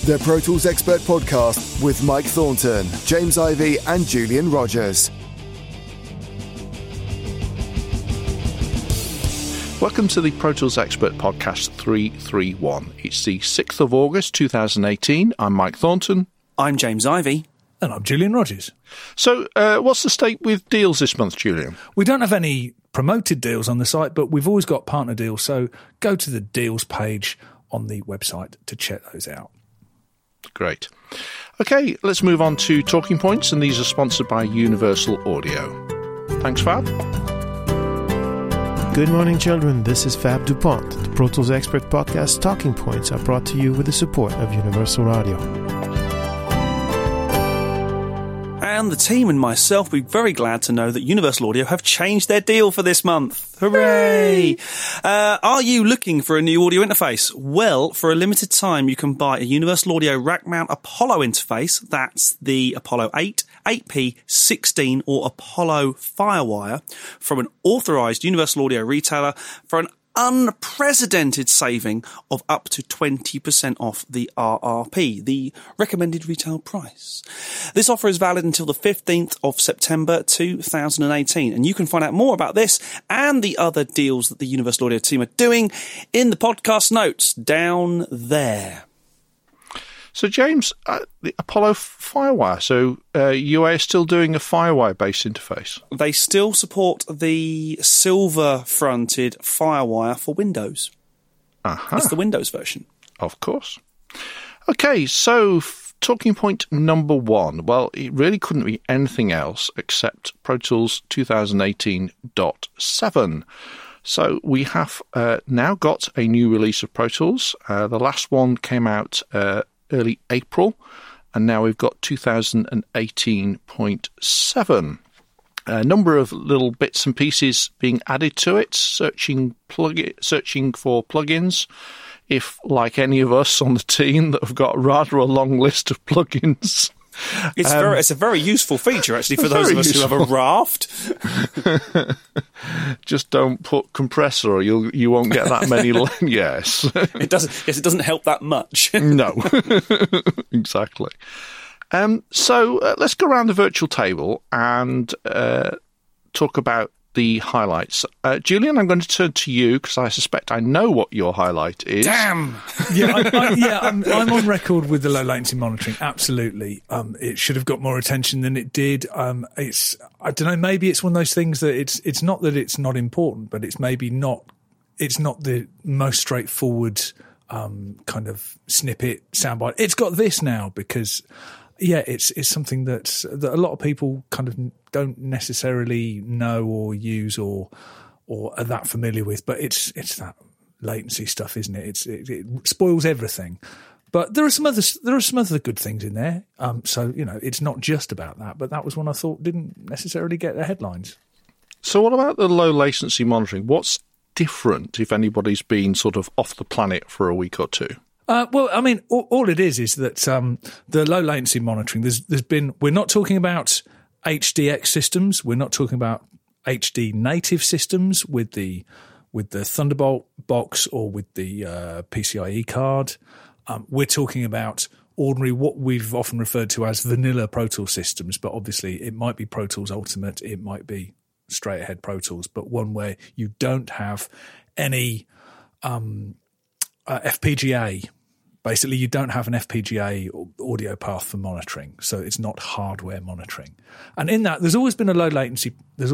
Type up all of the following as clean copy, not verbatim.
The Pro Tools Expert Podcast with Mike Thornton, James Ivey and Julian Rogers. Welcome to the Pro Tools Expert Podcast 331. It's the 6th of August 2018. I'm Mike Thornton. I'm James Ivey. And I'm Julian Rogers. So, what's the state with deals this month, Julian? We don't have any promoted deals on the site, but we've always got partner deals, so go to the deals page on the website to check those out. Great. Okay, let's move on to talking points, and these are sponsored by Universal Audio. Thanks, Fab. Good morning, children. This is Fab DuPont. The Pro Tools Expert Podcast Talking Points are brought to you with the support of Universal Audio. And the team and myself will be very glad to know that Universal Audio have changed their deal for this month. Hooray! Are you looking for a new audio interface? Well, for a limited time, you can buy a Universal Audio rack mount Apollo interface. That's the Apollo 8, 8P, 16 or Apollo Firewire from an authorised Universal Audio retailer for an unprecedented saving of up to 20% off the RRP, the recommended retail price. This offer is valid until the 15th of September 2018, and you can find out more about this and the other deals that the Universal Audio team are doing in the podcast notes down there. So, James, the Apollo Firewire. So, UA is still doing a Firewire-based interface? They still support the silver-fronted Firewire for Windows. That's the Windows version. Of course. Okay, so talking point number one. Well, it really couldn't be anything else except Pro Tools 2018.7. So we have now got a new release of Pro Tools. The last one came out early April, and now we've got 2018.7. A number of little bits and pieces being added to it, searching for plugins. If, like any of us on the team, that have got rather a long list of plugins. It's a very useful feature, actually, for those of us who have a raft. Just don't put compressor, or you won't get that many. Yes, it doesn't help that much. No, exactly. So let's go around the virtual table and talk about the highlights. Julian, I'm going to turn to you because I suspect I know what your highlight is. Damn! I'm on record with the low latency monitoring. Absolutely. It should have got more attention than it did. I don't know, maybe it's one of those things that it's not that it's not important, but it's maybe not the most straightforward kind of snippet soundbite. It's got this now because it's something that a lot of people kind of don't necessarily know or use or are that familiar with. But it's that latency stuff, isn't it? It spoils everything. But there are some other good things in there. So it's not just about that. But that was one I thought didn't necessarily get the headlines. So what about the low latency monitoring? What's different if anybody's been sort of off the planet for a week or two? Well, I mean, all it is that the low latency monitoring. We're not talking about HDX systems. We're not talking about HD native systems with the Thunderbolt box or with the PCIe card. We're talking about ordinary, what we've often referred to as vanilla Pro Tools systems. But obviously, it might be Pro Tools Ultimate. It might be straight ahead Pro Tools, but one where you don't have any FPGA. Basically, you don't have an FPGA audio path for monitoring, so it's not hardware monitoring. And in that, there's always been a low latency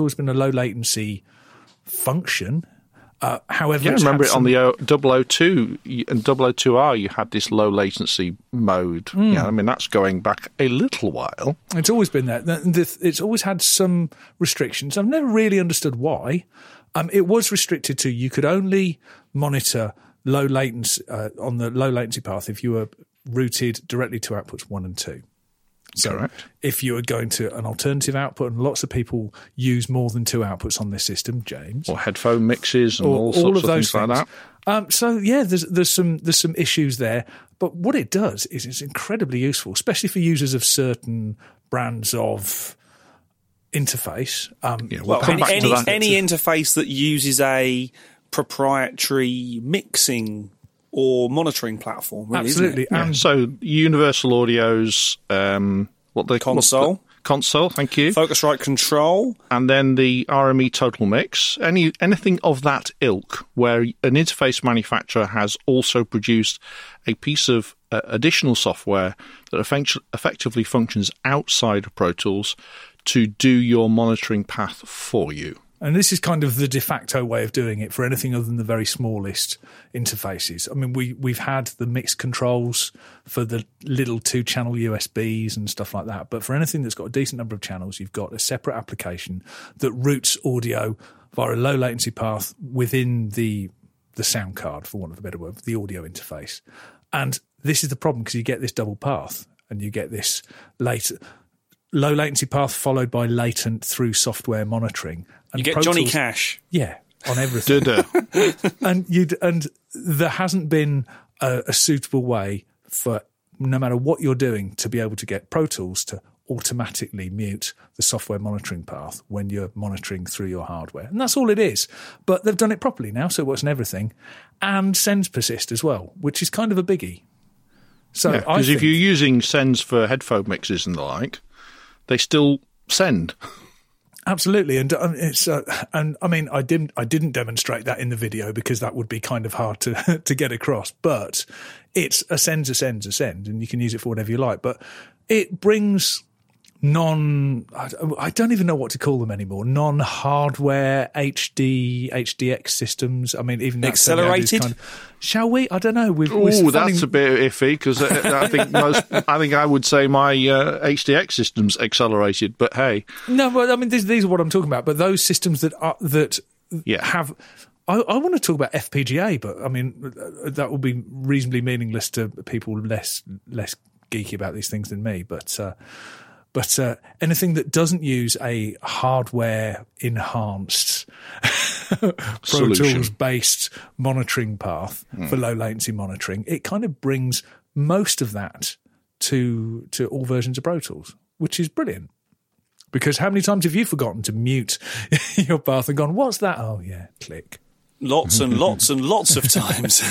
function. However, I remember it on the 002 and 002R. You had this low latency mode. Yeah, I mean that's going back a little while. It's always been there. It's always had some restrictions. I've never really understood why. It was restricted to you could only monitor low latency on the low latency path if you were routed directly to outputs 1 and 2. So correct. If you were going to an alternative output, and lots of people use more than 2 outputs on this system, James, or headphone mixes and all sorts of things like that. So yeah, there's some issues there, but what it does is it's incredibly useful, especially for users of certain brands of interface. Any interface that uses a proprietary mixing or monitoring platform, really, Absolutely. isn't it? Yeah. So Universal Audio's what they Console. console, thank you, Focusrite Control. and then the RME Total Mix. Anything of that ilk, where an interface manufacturer has also produced a piece of additional software that effectively functions outside of Pro Tools to do your monitoring path for you. And this is kind of the de facto way of doing it for anything other than the very smallest interfaces. I mean, we've had the mix controls for the little 2-channel USBs and stuff like that. But for anything that's got a decent number of channels, you've got a separate application that routes audio via a low latency path within the sound card, for want of a better word, the audio interface. And this is the problem, because you get this double path and you get this low latency path followed by latent through software monitoring. And You get Pro Johnny Tools, Cash. yeah, on everything. and there hasn't been a suitable way for, no matter what you're doing, to be able to get Pro Tools to automatically mute the software monitoring path when you're monitoring through your hardware. And that's all it is. But they've done it properly now, so it works on everything. And sends persist as well, which is kind of a biggie. So because if you're using sends for headphone mixes and the like, they still send. Absolutely, and it's and I mean I didn't demonstrate that in the video because that would be kind of hard to get across. But it's a send, and you can use it for whatever you like. But it brings I don't even know what to call them anymore. Non-hardware HDX systems. I mean, even that accelerated. Shall we? I don't know. That's a bit iffy, because I think I would say my HDX system's accelerated. But hey, no. Well, I mean, these are what I'm talking about. But those systems that have. I want to talk about FPGA, but I mean that will be reasonably meaningless to people less geeky about these things than me. But anything that doesn't use a hardware-enhanced Pro Tools-based monitoring path for low-latency monitoring, it kind of brings most of that to all versions of Pro Tools, which is brilliant. Because how many times have you forgotten to mute your path and gone, what's that? Oh, yeah, click. Lots and lots and lots of times.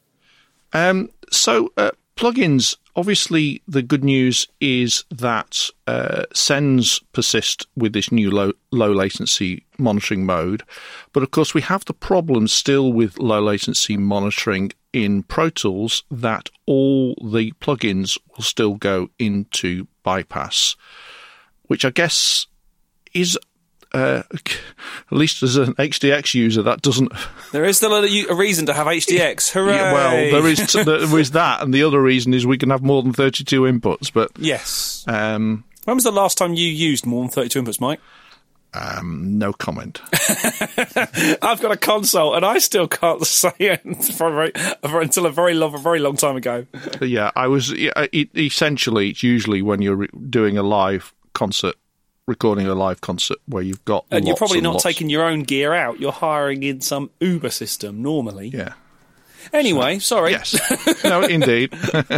So plugins, obviously the good news is that sends persist with this new low latency monitoring mode. But of course we have the problem still with low latency monitoring in Pro Tools that all the plugins will still go into bypass, which I guess is... at least as an HDX user, that doesn't... There is still a reason to have HDX. Hooray! Yeah, well, there is that, and the other reason is we can have more than 32 inputs, but... Yes. When was the last time you used more than 32 inputs, Mike? No comment. I've got a console, and I still can't say it until a very long time ago. But yeah, essentially, it's usually when you're doing a live concert, recording a live concert where you've got and you're probably not taking your own gear out. You're hiring in some Uber system normally. Yeah. Anyway, sorry. Yes. No, indeed.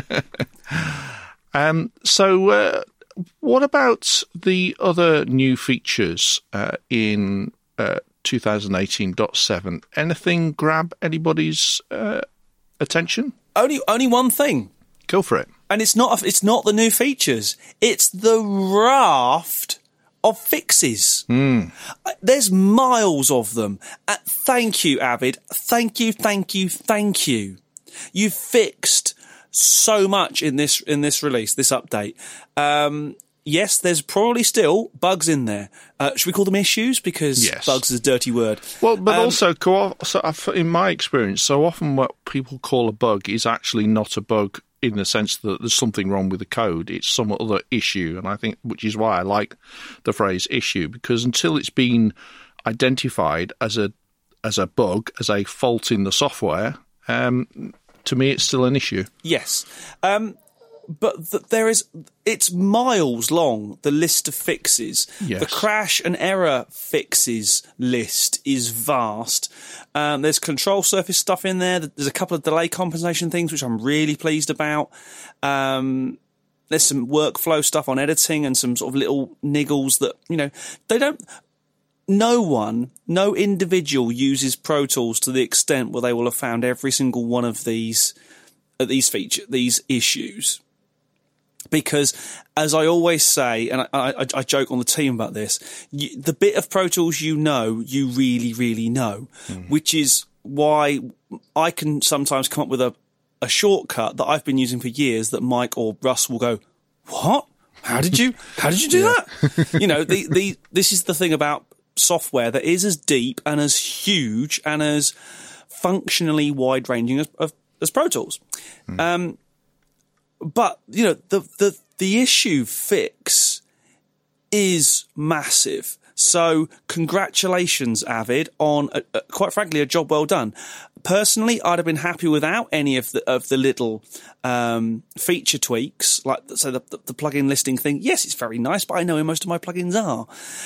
So what about the other new features in 2018.7? Anything grab anybody's attention? Only one thing. Go for it. And it's not the new features. It's the raft of fixes. There's miles of them. Thank you, Avid. Thank you. You've fixed so much in this release, this update. Yes, there's probably still bugs in there. Should we call them issues? Because bugs is a dirty word. Well, but also, in my experience, so often what people call a bug is actually not a bug in the sense that there's something wrong with the code. It's some other issue, and I think, which is why I like the phrase issue, because until it's been identified as a bug, as a fault in the software, to me it's still an issue. Yes. But it's miles long, the list of fixes. Yes. The crash and error fixes list is vast. There's control surface stuff in there. There's a couple of delay compensation things, which I'm really pleased about. There's some workflow stuff on editing and some sort of little niggles that, no individual uses Pro Tools to the extent where they will have found every single one of these issues. Because, as I always say, and I joke on the team about this, the bit of Pro Tools you really, really know, which is why I can sometimes come up with a shortcut that I've been using for years that Mike or Russ will go, "What? How did you do that?" You know, this is the thing about software that is as deep and as huge and as functionally wide-ranging as Pro Tools. But, you know, the issue fix is massive. So congratulations, Avid, on, quite frankly, a job well done. Personally, I'd have been happy without any of the little feature tweaks, like so the plugin listing thing. Yes, it's very nice, but I know where most of my plugins are.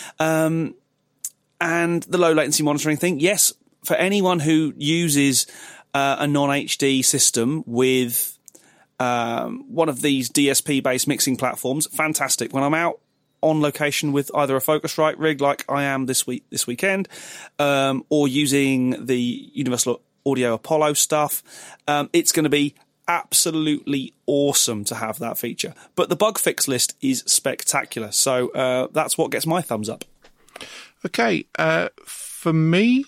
And the low latency monitoring thing, yes, for anyone who uses a non-HD system with one of these DSP-based mixing platforms, fantastic. When I'm out on location with either a Focusrite rig like I am this weekend, or using the Universal Audio Apollo stuff, it's going to be absolutely awesome to have that feature. But the bug fix list is spectacular, so that's what gets my thumbs up. Okay, for me,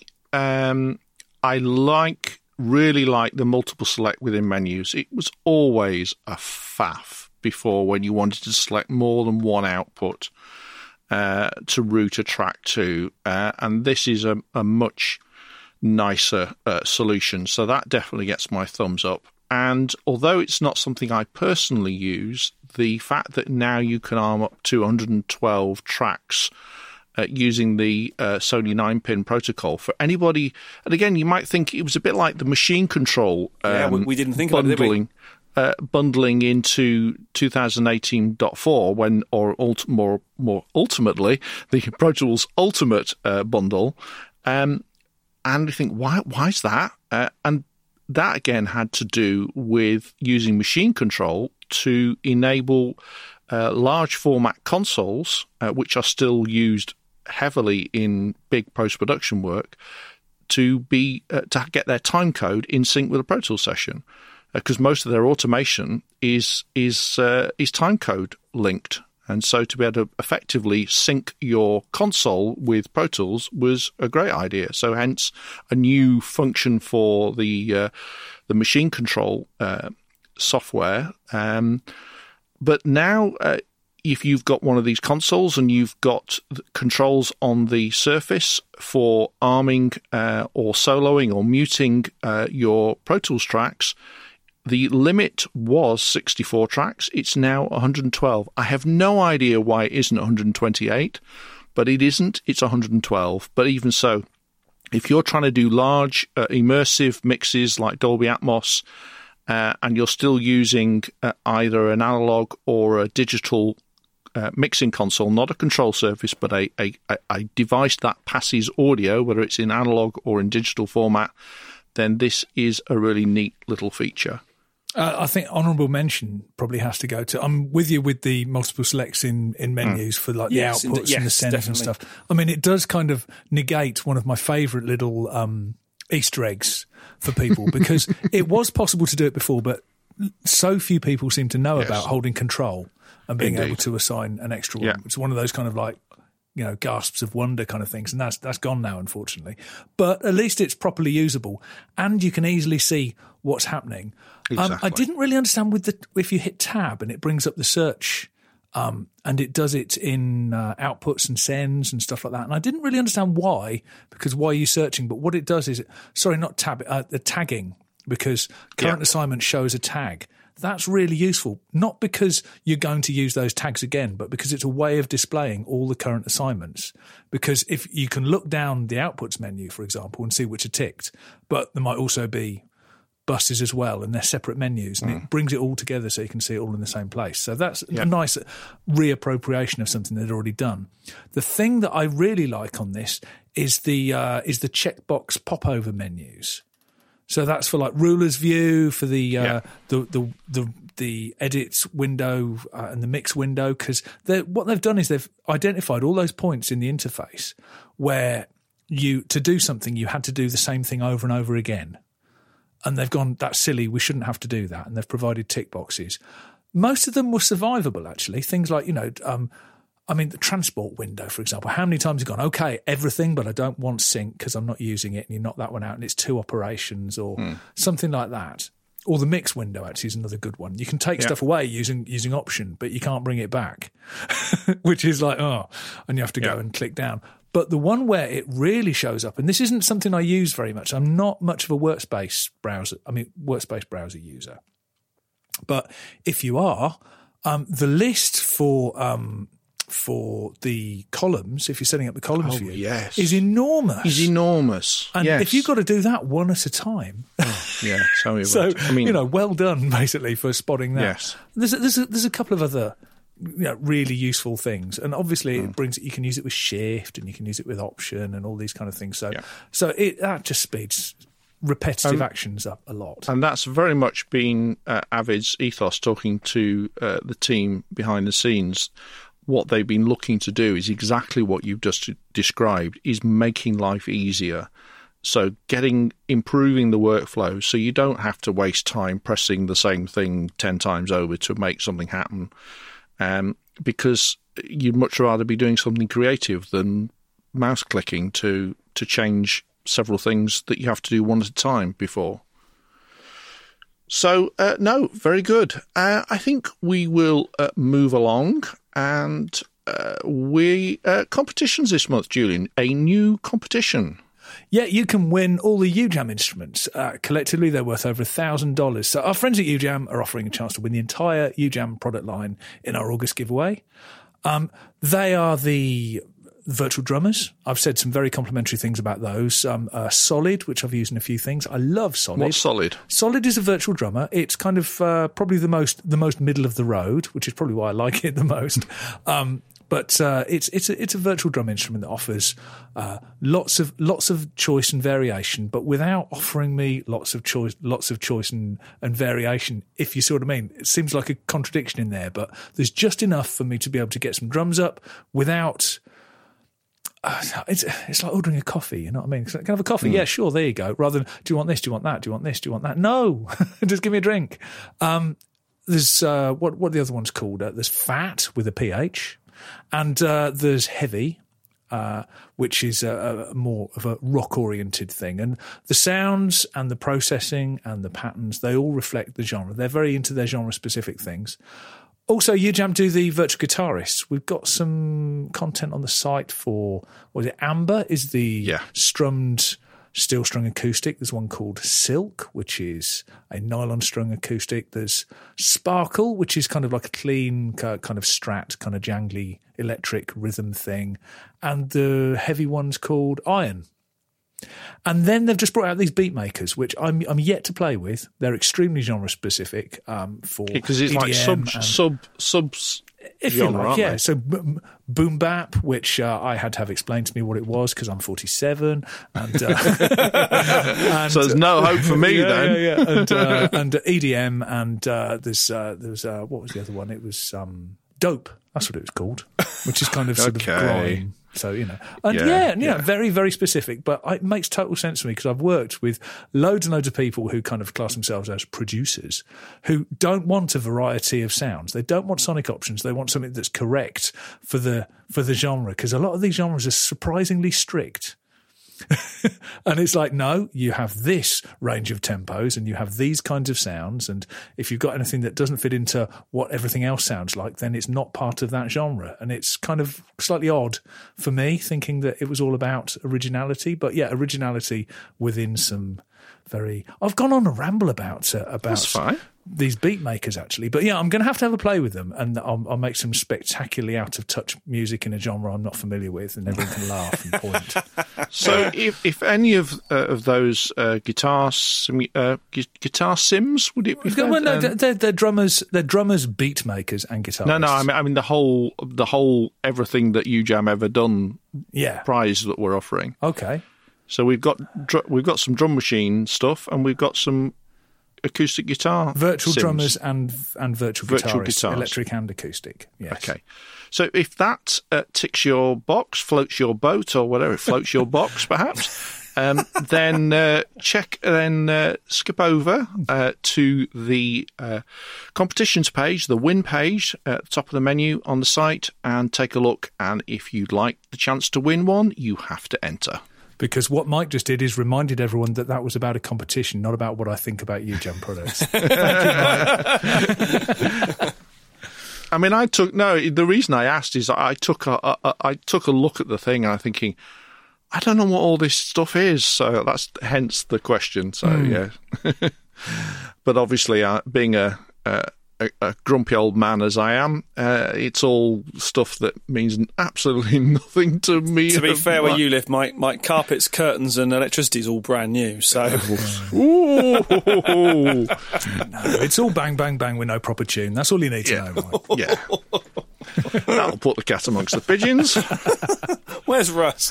I really like the multiple select within menus. It was always a faff before when you wanted to select more than one output to route a track to, and this is a much nicer solution, so that definitely gets my thumbs up. And although it's not something I personally use, the fact that now you can arm up to 112 tracks using the Sony 9-pin protocol for anybody. And again, you might think it was a bit like the machine control we didn't think about it, did we? Bundling into 2018.4 when, or more ultimately, the Pro Tools Ultimate bundle. And you think, why is that? And that, again, had to do with using machine control to enable large format consoles, which are still used heavily in big post-production work, to get their time code in sync with a Pro Tools session, because most of their automation is time code linked, and so to be able to effectively sync your console with Pro Tools was a great idea. So hence a new function for the machine control software. But now, if you've got one of these consoles and you've got controls on the surface for arming or soloing or muting your Pro Tools tracks, the limit was 64 tracks. It's now 112. I have no idea why it isn't 128, but it isn't. It's 112. But even so, if you're trying to do large immersive mixes like Dolby Atmos, and you're still using either an analog or a digital mixing console, not a control surface, but a device that passes audio, whether it's in analog or in digital format, then this is a really neat little feature. I think honourable mention probably has to go to. I'm with you with the multiple selects in menus for like the outputs and the sends definitely. And stuff. I mean, it does kind of negate one of my favourite little Easter eggs for people, because it was possible to do it before, but so few people seem to know about holding control and being able to assign an extra one. It's one of those kind of like, you know, gasps of wonder kind of things, and that's gone now, unfortunately. But at least it's properly usable, and you can easily see what's happening. Exactly. I didn't really understand if you hit tab and it brings up the search, and it does it in outputs and sends and stuff like that. And I didn't really understand why, because why are you searching? But what it does is, the tagging, because current assignment shows a tag. That's really useful, not because you're going to use those tags again, but because it's a way of displaying all the current assignments. Because if you can look down the outputs menu, for example, and see which are ticked, but there might also be buses as well, and they're separate menus, and it brings it all together so you can see it all in the same place. So that's a nice reappropriation of something they'd already done. The thing that I really like on this is the checkbox popover menus. So that's for like ruler's view, for the edit window and the mix window, because what they've done is they've identified all those points in the interface where to do something you had to do the same thing over and over again. And they've gone, that's silly, we shouldn't have to do that. And they've provided tick boxes. Most of them were survivable, actually. Things like, the transport window, for example. How many times have you gone, okay, everything, but I don't want sync because I'm not using it, and you knock that one out and it's 2 operations or something like that. Or the mix window, actually, is another good one. You can take stuff away using option, but you can't bring it back, which is like, and you have to go and click down. But the one where it really shows up, and this isn't something I use very much. I'm not much of a workspace browser user. But if you are, the list for the columns, if you're setting up the columns view, is enormous. Is enormous. And if you've got to do that one at a time, tell me about so it. I mean, well done basically for spotting that. Yes. There's a couple of other really useful things, and obviously it brings it. You can use it with Shift, and you can use it with Option, and all these kind of things. So that just speeds repetitive actions up a lot. And that's very much been Avid's ethos, talking to the team behind the scenes. What they've been looking to do is exactly what you've just described, is making life easier. So improving the workflow so you don't have to waste time pressing the same thing 10 times over to make something happen. Because you'd much rather be doing something creative than mouse clicking to change several things that you have to do one at a time before. So, no, very good. I think we will move along, and competitions this month, Julian, a new competition. Yeah, you can win all the UJAM instruments. Collectively, they're worth over $1,000. So our friends at UJAM are offering a chance to win the entire UJAM product line in our August giveaway. They are the virtual drummers. I've said some very complimentary things about those. Solid, which I've used in a few things. I love Solid. What's Solid? Solid is a virtual drummer. It's kind of probably the most middle of the road, which is probably why I like it the most. But it's a virtual drum instrument that offers lots of choice and variation, but without offering me lots of choice and variation. If you see what I mean, it seems like a contradiction in there, but there's just enough for me to be able to get some drums up without. It's like ordering a coffee, you know what I mean? Can I have a coffee? Yeah, sure, there you go. Rather than, do you want this? Do you want that? Do you want this? Do you want that? No, just give me a drink. There's what the other one's called? There's Fat with a PH. And there's Heavy, which is more of a rock-oriented thing. And the sounds and the processing and the patterns, they all reflect the genre. They're very into their genre-specific things. Also, UJAM do the virtual guitarists. We've got some content on the site for, Amber is the strummed steel strung acoustic. There's one called Silk, which is a nylon strung acoustic. There's Sparkle, which is kind of like a clean kind of Strat, kind of jangly electric rhythm thing. And the heavy one's called Iron. And then they've just brought out these beat makers, which I'm yet to play with. They're extremely genre specific for because it's EDM like subs. If you like, yeah. So boom bap, which I had to have explained to me what it was because I'm 47, and so there's no hope for me then. Yeah. And EDM, and there was what was the other one? It was Dope. That's what it was called, which is kind of sort of grime. So, and very, very specific, but it makes total sense to me because I've worked with loads and loads of people who kind of class themselves as producers who don't want a variety of sounds. They don't want sonic options. They want something that's correct for the genre, because a lot of these genres are surprisingly strict. And it's like, no, you have this range of tempos and you have these kinds of sounds, and if you've got anything that doesn't fit into what everything else sounds like, then it's not part of that genre. And it's kind of slightly odd for me, thinking that it was all about originality, but originality within some very... I've gone on a ramble about That's fine. These beat makers, actually. But I'm going to have a play with them, and I'll make some spectacularly out-of-touch music in a genre I'm not familiar with, and everyone can laugh and point. So if any of those guitar sims, would it be fair? Well, no, they're drummers. They're drummers, beat makers, and guitarists. No. I mean the whole everything that UJAM ever done prize that we're offering. Okay. So we've got some drum machine stuff, and we've got some acoustic guitar, virtual sims. drummers and virtual guitars, electric and acoustic. Yes. Okay. So if that ticks your box, floats your boat, or whatever, it floats your box, perhaps, then skip over to the competitions page, the win page at the top of the menu on the site, and take a look. And if you'd like the chance to win one, you have to enter. Because what Mike just did is reminded everyone that was about a competition, not about what I think about you, Jam Products. Thank you, Mike. I mean, the reason I asked is I took a look at the thing and I'm thinking, I don't know what all this stuff is. So that's hence the question. So, yeah. But obviously, being a grumpy old man as I am, it's all stuff that means absolutely nothing to me. To be fair, where you live, Mike, carpets, curtains and electricity is all brand new, so... No, it's all bang, bang, bang with no proper tune. That's all you need to know, Mike. Yeah. That'll put the cat amongst the pigeons. Where's Russ?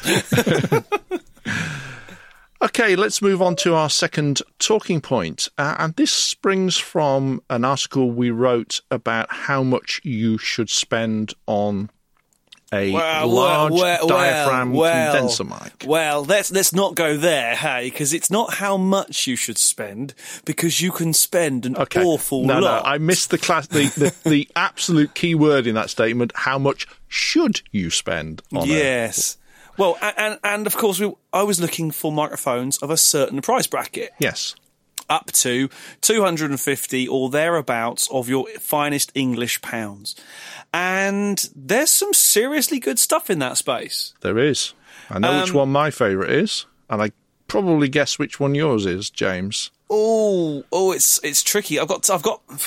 Okay, let's move on to our second talking point. And this springs from an article we wrote about how much you should spend on a large diaphragm condenser mic. Well, let's not go there, hey, because it's not how much you should spend, because you can spend an awful lot. No, I missed the absolute key word in that statement. How much should you spend on Yes. Well, and of course, I was looking for microphones of a certain price bracket. Yes. Up to 250 or thereabouts of your finest English pounds. And there's some seriously good stuff in that space. There is. I know which one my favourite is, and I probably guess which one yours is, James. Oh, it's tricky. I've got.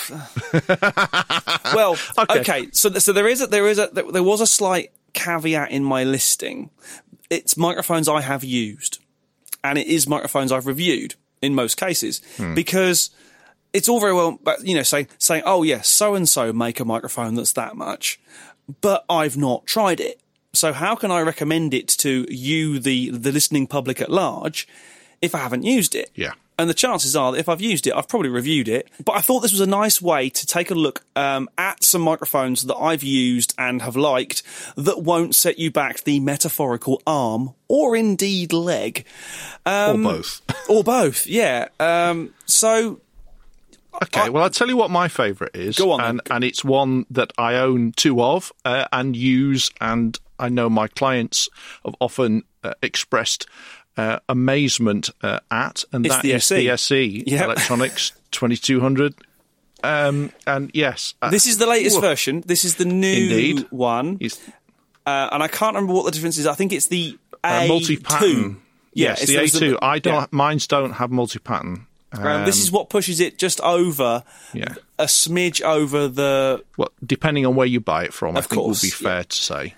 Well, okay. So there was a slight caveat in my listing. It's microphones I have used, and it is microphones I've reviewed in most cases, because it's all very well, saying, oh yes, so and so make a microphone that's that much, but I've not tried it. So how can I recommend it to you, the listening public at large, if I haven't used it? Yeah. And the chances are that if I've used it, I've probably reviewed it. But I thought this was a nice way to take a look at some microphones that I've used and have liked that won't set you back the metaphorical arm or indeed leg. Or both. Or both, yeah. So... Okay, well, I'll tell you what my favourite is. Go on, and it's one that I own two of and use, and I know my clients have often expressed amazement at, and it's that the is SE. the SE Electronics 2200. And yes, this is the latest version. This is the new one, and I can't remember what the difference is. I think it's the A2. Multi-pattern. Yeah, yes, the A2. Mine don't have multi-pattern. This is what pushes it just over, a smidge over the... Well, depending on where you buy it from, I think course, would be fair to say.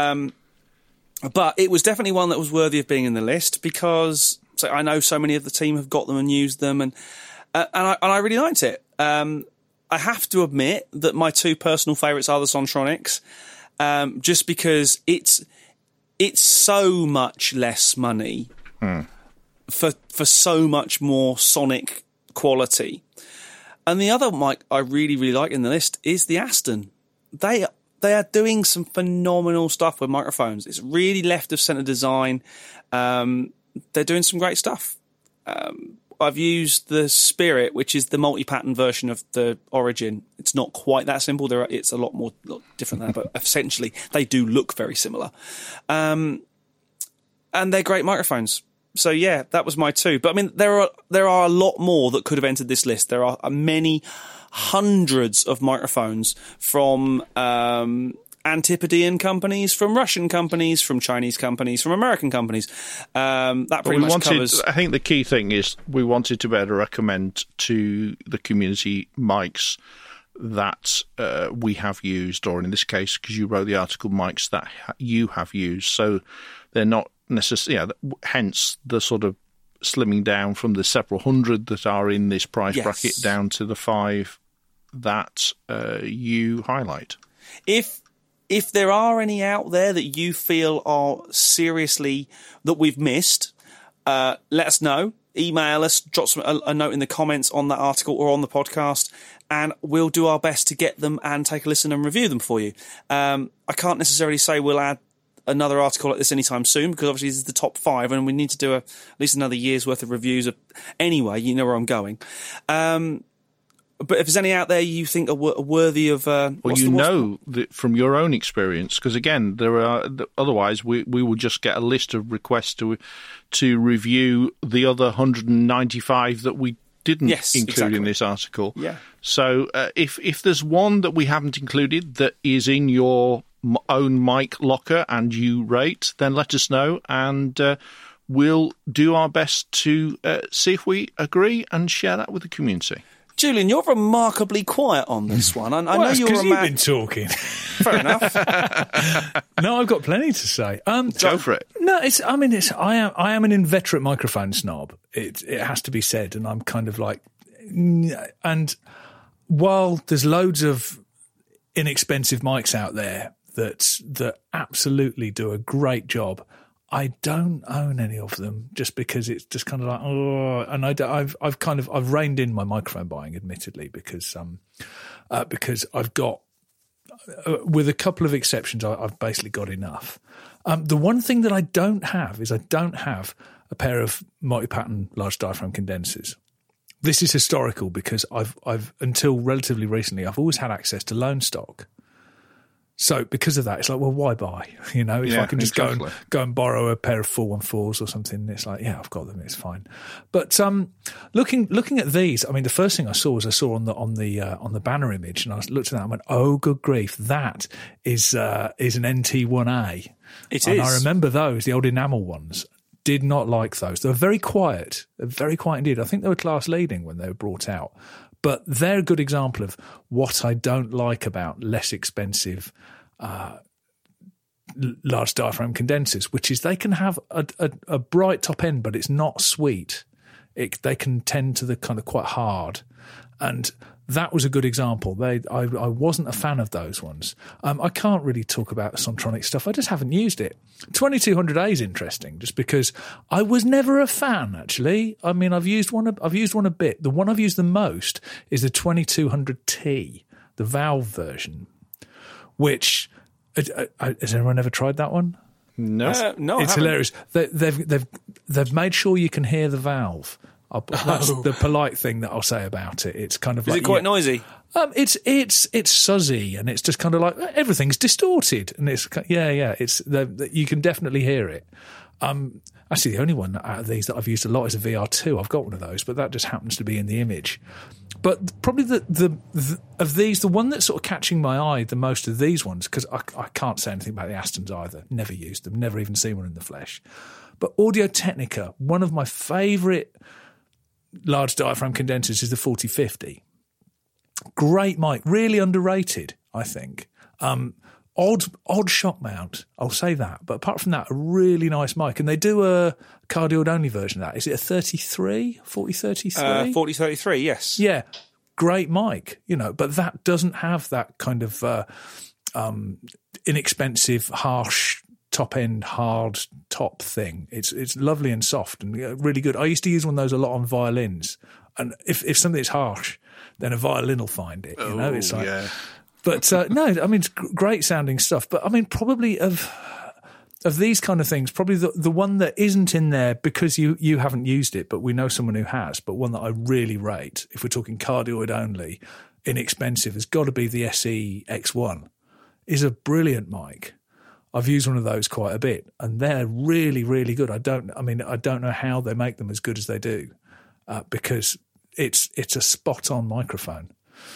But it was definitely one that was worthy of being in the list because I know so many of the team have got them and used them, and I really liked it. I have to admit that my two personal favourites are the Sontronics, just because it's so much less money for so much more sonic quality. And the other mic I really, really like in the list is the Aston. They are doing some phenomenal stuff with microphones. It's really left of centre design. They're doing some great stuff. I've used the Spirit, which is the multi-pattern version of the Origin. It's not quite that simple. It's a lot different than that, but essentially they do look very similar. And they're great microphones. So yeah, that was my two. But I mean, there are a lot more that could have entered this list. There are many hundreds of microphones from Antipodean companies, from Russian companies, from Chinese companies, from American companies. That pretty much covers. I think the key thing is we wanted to be able to recommend to the community mics that we have used, or in this case, because you wrote the article, mics that you have used. So they're not necessarily, hence the sort of slimming down from the several hundred that are in this price bracket down to the 5 that you highlight. If there are any out there that you feel are seriously that we've missed, let us know. Email us, drop a note in the comments on that article or on the podcast, and we'll do our best to get them and take a listen and review them for you. I can't necessarily say we'll add another article like this anytime soon, because obviously this is the top 5 and we need to do at least another year's worth of reviews. Anyway, you know where I'm going. But if there's any out there you think are worthy of... that from your own experience, because again, there are otherwise we will just get a list of requests to review the other 195 that we didn't include in this article. Yeah. So if there's one that we haven't included that is in your own mic locker and you rate, then let us know, and we'll do our best to see if we agree and share that with the community. Julian, you're remarkably quiet on this one. I know you're because you've been talking. Fair enough. No, I've got plenty to say. Go for it. No, I am an inveterate microphone snob. It has to be said, and I'm kind of like, and while there's loads of inexpensive mics out there that absolutely do a great job, I don't own any of them just because it's just kind of like, oh, and I've reined in my microphone buying, admittedly, because I've got, with a couple of exceptions, I've basically got enough. The one thing that I don't have is a pair of multi-pattern large diaphragm condensers. This is historical because I've until relatively recently, I've always had access to loan stock. So because of that, it's like, well, why buy? You know, if I can just go and borrow a pair of 414s or something, it's like, yeah, I've got them, it's fine. But looking at these, I mean, the first thing I saw on the banner image, and I looked at that and went, oh, good grief, that is an NT1A. It and is. I remember those, the old enamel ones. Did not like those. They were very quiet. They're very quiet indeed. I think they were class leading when they were brought out. But they're a good example of what I don't like about less expensive large diaphragm condensers, which is they can have a bright top end, but it's not sweet. They can tend to the kind of quite hard. And that was a good example. I wasn't a fan of those ones. I can't really talk about the Sontronic stuff. I just haven't used it. 2200A is interesting just because I was never a fan, actually. I mean, I've used one a bit. The one I've used the most is the 2200T, the valve version, which has anyone ever tried that one? No. No, it's hilarious. They've made sure you can hear the valve. That's the polite thing that I'll say about it. It's kind of Is it quite noisy? It's sudsy, and it's just kind of like everything's distorted, and it's It's you can definitely hear it. Actually, the only one out of these that I've used a lot is a VR2. I've got one of those, but that just happens to be in the image. But probably of these, the one that's sort of catching my eye the most of these ones, because I can't say anything about the Astons either. Never used them. Never even seen one in the flesh. But Audio-Technica, one of my favourite large diaphragm condensers is the 4050. Great mic, really underrated, I think. Odd shock mount, I'll say that. But apart from that, a really nice mic. And they do a cardioid-only version of that. Is it a 33? 4033? 4033, yes. Yeah, great mic, but that doesn't have that kind of inexpensive, harsh, top-end, hard top thing. It's lovely and soft and really good. I used to use one of those a lot on violins. And if something's harsh, then a violin will find it. It's like... Yeah. But no, I mean, it's great sounding stuff. But I mean, probably of these kind of things, probably the one that isn't in there because you haven't used it, but we know someone who has, but one that I really rate, if we're talking cardioid only, inexpensive, has got to be the SE X1. Is a brilliant mic. I've used one of those quite a bit, and they're really, really good. I don't know how they make them as good as they do, because it's a spot on microphone.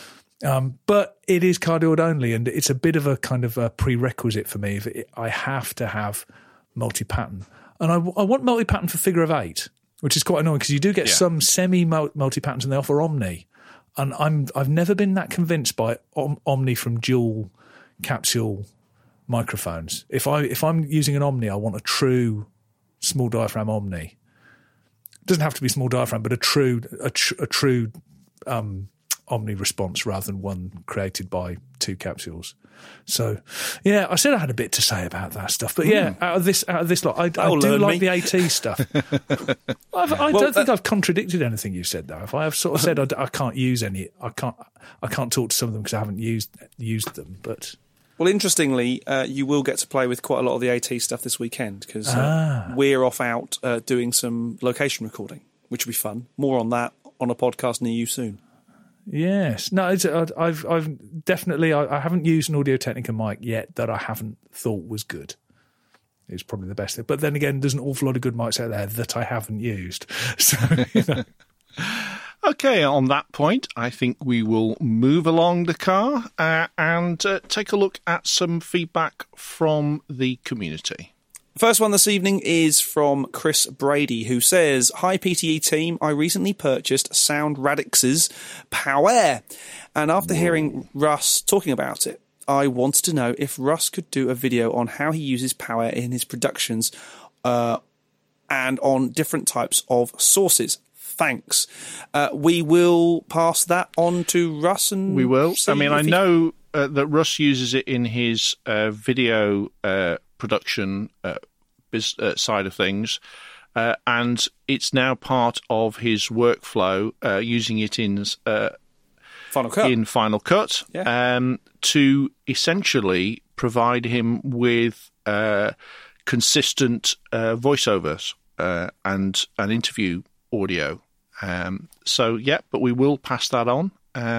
But it is cardioid only, and it's a bit of a kind of a prerequisite for me. I have to have multi-pattern. And I want multi-pattern for figure of 8, which is quite annoying because you do get some semi-multi-patterns and they offer Omni. And I've never been that convinced by Omni from dual capsule microphones. If I'm using an Omni, I want a true small diaphragm Omni. It doesn't have to be small diaphragm, but a true Omni response rather than one created by 2 capsules. So, yeah, I said I had a bit to say about that stuff. But yeah, out of this lot, I do like the AT stuff. I don't think I've contradicted anything you said, though. If I have sort of said I can't use any, I can't talk to some of them because I haven't used them. But well, interestingly, you will get to play with quite a lot of the AT stuff this weekend because we're off out doing some location recording, which will be fun. More on that on a podcast near you soon. Yes. No, I've definitely, I haven't used an Audio-Technica mic yet that I haven't thought was good. It's probably the best thing. But then again, there's an awful lot of good mics out there that I haven't used. So, you know. Okay, on that point, I think we will move along the car and take a look at some feedback from the community. First one this evening is from Chris Brady, who says, "Hi PTE team, I recently purchased Sound Radix's Power, and after hearing Russ talking about it, I wanted to know if Russ could do a video on how he uses Power in his productions and on different types of sources. Thanks." We will pass that on to Russ. And we will. I mean, I know that Russ uses it in his video production side of things, and it's now part of his workflow, using it in Final Cut, to essentially provide him with consistent voiceovers and an interview audio. But we will pass that on.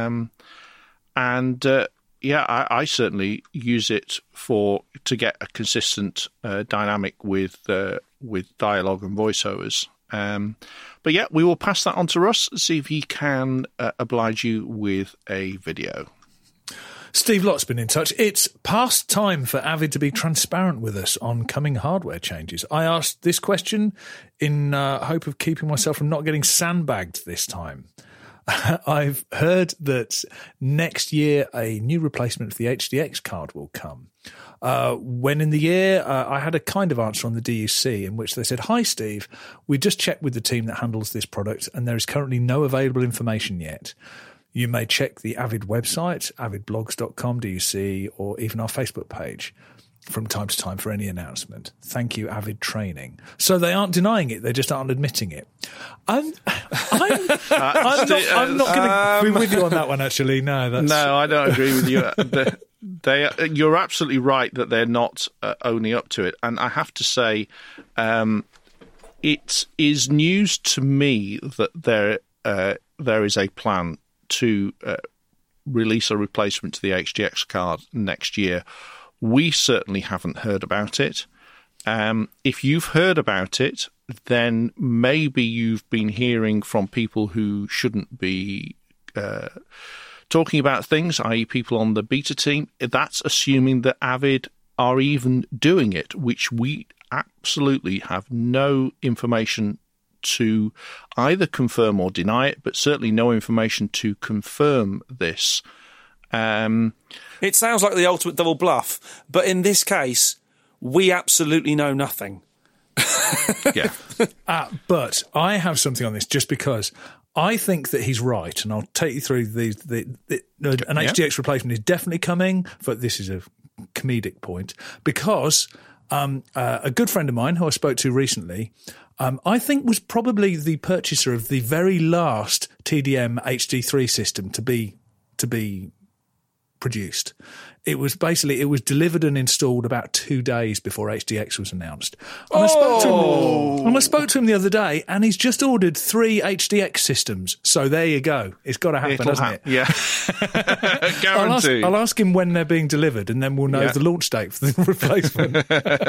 I certainly use it to get a consistent dynamic with dialogue and voiceovers. We will pass that on to Russ, see if he can oblige you with a video. Steve Lott's been in touch. It's past time for Avid to be transparent with us on coming hardware changes. I asked this question in hope of keeping myself from not getting sandbagged this time. I've heard that next year a new replacement for the HDX card will come. When in the year, I had a kind of answer on the DUC in which they said, "Hi, Steve, we just checked with the team that handles this product and there is currently no available information yet. You may check the Avid website, avidblogs.com, DUC, or even our Facebook page from time to time for any announcement. Thank you, Avid Training." So they aren't denying it; they just aren't admitting it. I'm not going to be with you on that one. Actually, no, I don't agree with you. You're absolutely right that they're not owning up to it, and I have to say, it is news to me that there is a plan to release a replacement to the HDX card next year. We certainly haven't heard about it. If you've heard about it, then maybe you've been hearing from people who shouldn't be talking about things, i.e. people on the beta team. That's assuming that Avid are even doing it, which we absolutely have no information to either confirm or deny it, but certainly no information to confirm this. It sounds like the ultimate double bluff, but in this case, we absolutely know nothing. Yeah. But I have something on this just because I think that he's right, and I'll take you through an HDX replacement is definitely coming, but this is a comedic point, because a good friend of mine who I spoke to recently, I think was probably the purchaser of the very last TDM HD3 system to be produced. It was delivered and installed about 2 days before HDX was announced. And I spoke to him the other day, and he's just ordered 3 HDX systems. So there you go. It's got to happen, hasn't it? Yeah. Guaranteed. I'll ask him when they're being delivered, and then we'll know the launch date for the replacement.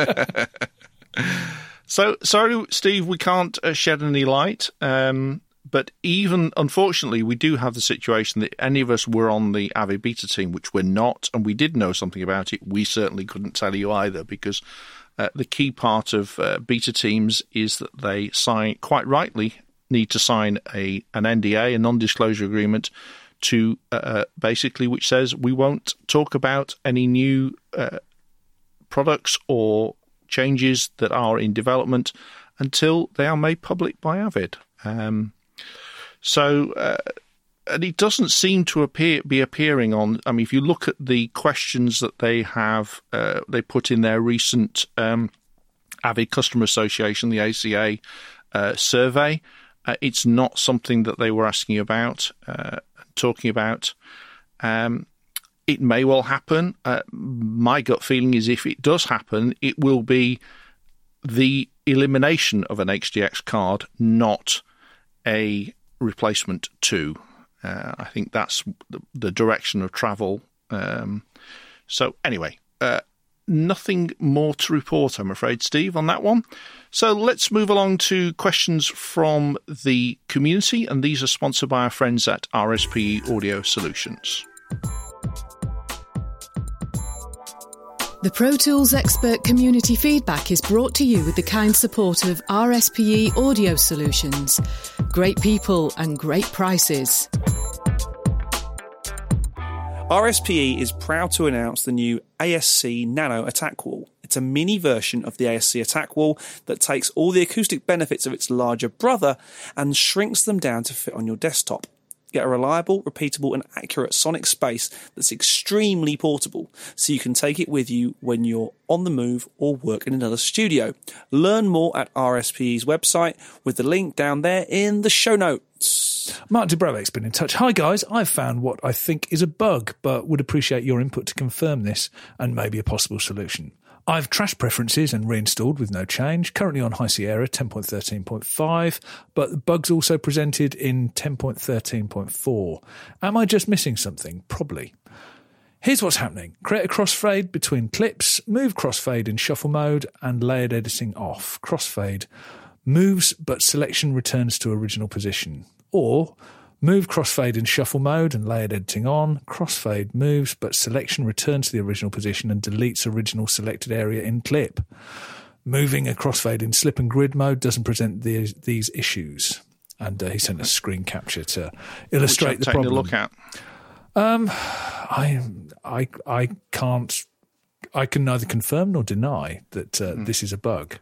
So, sorry, Steve, we can't shed any light. But even, unfortunately, we do have the situation that any of us were on the Avid beta team, which we're not, and we did know something about it. We certainly couldn't tell you either, because the key part of beta teams is that they quite rightly need to sign an NDA, a non-disclosure agreement, to basically which says we won't talk about any new products or changes that are in development until they are made public by Avid. So it doesn't seem to be appearing on. I mean, if you look at the questions that they have, they put in their recent Avid Customer Association, the ACA survey, it's not something that they were asking about, talking about. It may well happen. My gut feeling is if it does happen, it will be the elimination of an HDX card, not a replacement to. I think that's the direction of travel. So anyway, nothing more to report, I'm afraid, Steve, on that one. So let's move along to questions from the community, and these are sponsored by our friends at RSPE Audio Solutions. The Pro Tools Expert community feedback is brought to you with the kind support of RSPE Audio Solutions. Great people and great prices. RSPE is proud to announce the new ASC Nano Attack Wall. It's a mini version of the ASC Attack Wall that takes all the acoustic benefits of its larger brother and shrinks them down to fit on your desktop. Get a reliable, repeatable and accurate sonic space that's extremely portable, so you can take it with you when you're on the move or work in another studio. Learn more at RSPE's website with the link down there in the show notes. Mark Dubrovic's been in touch. Hi guys, I've found what I think is a bug, but would appreciate your input to confirm this and maybe a possible solution. I've trashed preferences and reinstalled with no change, currently on High Sierra 10.13.5, but the bug's also presented in 10.13.4. Am I just missing something? Probably. Here's what's happening. Create a crossfade between clips, move crossfade in shuffle mode and layered editing off. Crossfade moves but selection returns to original position. Or move crossfade in shuffle mode and layered editing on. Crossfade moves, but selection returns to the original position and deletes original selected area in clip. Moving a crossfade in slip and grid mode doesn't present these issues. And he sent a screen capture to illustrate the problem. A look at. I can't. I can neither confirm nor deny that this is a bug.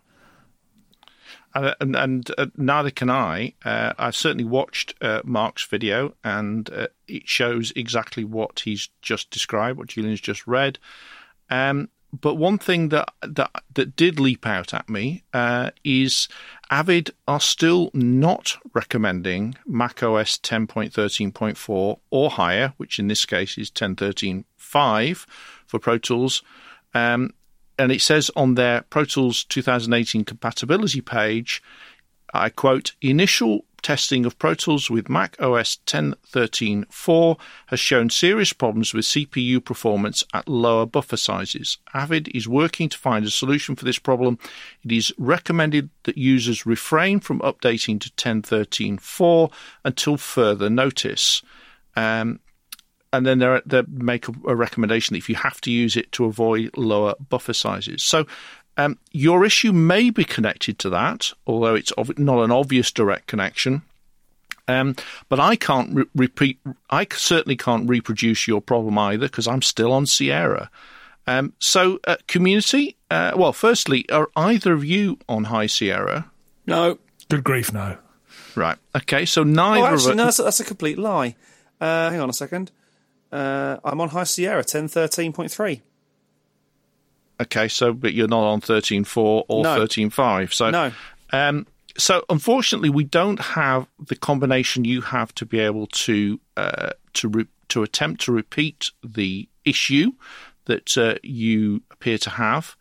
And neither can I. I've certainly watched Mark's video, and it shows exactly what he's just described, what Julian's just read. But one thing that did leap out at me is Avid are still not recommending macOS 10.13.4 or higher, which in this case is 10.13.5 for Pro Tools. And it says on their Pro Tools 2018 compatibility page, I quote, initial testing of Pro Tools with Mac OS 10.13.4 has shown serious problems with CPU performance at lower buffer sizes. Avid is working to find a solution for this problem. It is recommended that users refrain from updating to 10.13.4 until further notice. And then they make a recommendation that if you have to use it to avoid lower buffer sizes. So your issue may be connected to that, although it's not an obvious direct connection. But I can't I certainly can't reproduce your problem either because I'm still on Sierra. So community, well, firstly, are either of you on High Sierra? No. Good grief, no. Right. Okay, so neither of us... No, that's a complete lie. Hang on a second. I'm on High Sierra 10.13.3. Okay, so but you're not on 13.4 or 13.5. So no. So unfortunately, we don't have the combination you have to be able to attempt to repeat the issue that you appear to have.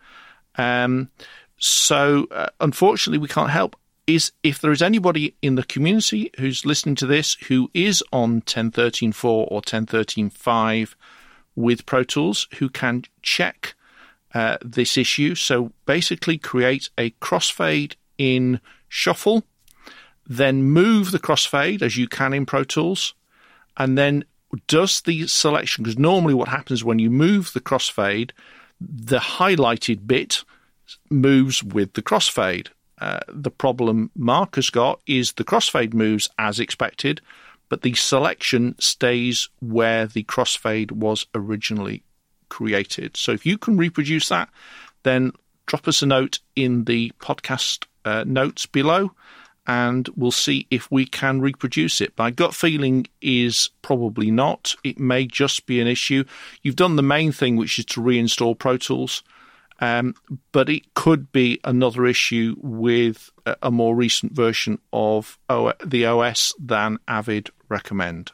So unfortunately, we can't help. If there is anybody in the community who's listening to this who is on 10.13.4 or 10.13.5 with Pro Tools who can check this issue, so basically create a crossfade in Shuffle, then move the crossfade as you can in Pro Tools, and then does the selection, because normally what happens when you move the crossfade, the highlighted bit moves with the crossfade. The problem Mark has got is the crossfade moves as expected, but the selection stays where the crossfade was originally created. So if you can reproduce that, then drop us a note in the podcast notes below, and we'll see if we can reproduce it. My gut feeling is probably not. It may just be an issue. You've done the main thing, which is to reinstall Pro Tools, but it could be another issue with a more recent version of the OS than Avid recommend.